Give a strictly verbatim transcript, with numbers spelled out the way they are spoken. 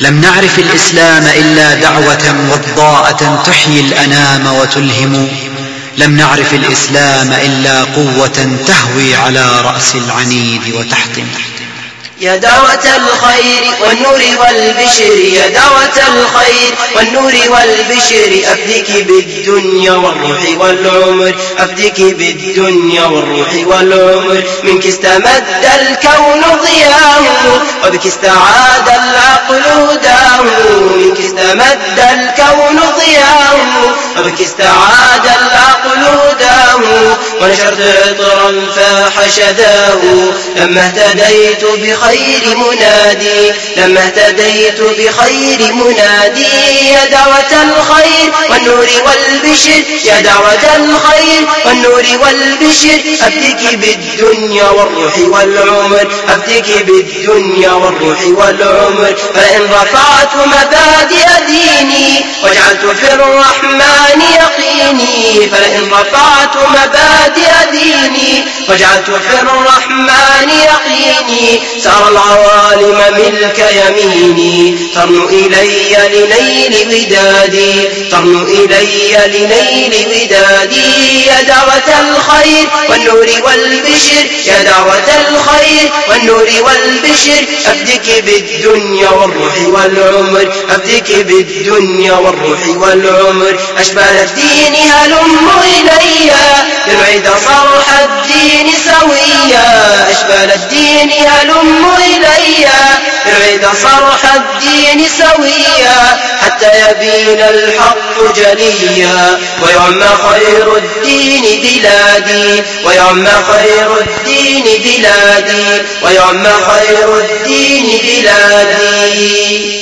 لم نعرف الإسلام إلا دعوة وضاءة تحيي الأنام وتلهم. لم نعرف الإسلام إلا قوة تهوي على رأس العنيد وتحطم. يا دعوة الخير والنور والبشر، يا دعوة الخير والنور والبشر، أفدك بالدنيا والروح والعمر، أفدك بالدنيا والروح والعمر. منك استمد الكون ضياه وبك استعاد العقل هداه، منك استمد الكون ضياه وبك استعاد العقل هداه. ونشرت عطرا فاح شداه لما اهتديت بخير خير منادي، لما اهتديت بخير منادي. يا دعوة الخير والنور والبشر، يا دعوة الخير والنور والبشر، أفدك بالدنيا والروح والعمر، أفدك بالدنيا والروح والعمر. فإن رفعت مبادئ ديني وجعلت في الرحمن يقيني، فإن رفعت مبادئ ديني وجعلت في الرحمن يقيني. سار العوالم ملك يميني، ترنو إلي لنيل ودادي، ترنو إلي لنيل ودادي. يا دعوة الخير والنور والبشر، يا دعوة الخير والنور والبشر، أفدك بالدنيا والروح والعمر، أفدك بالدنيا والروح والعمر. أشبال الدين هلم إلي لنعيد صرح الدين سويا، أشبال الدين هلم إلي نعيد صرح الدين سويا، حتى يبين الحق جليا ويعم خير الدين بلادي، ويعم خير الدين بلادي، ويعم خير الدين بلادي.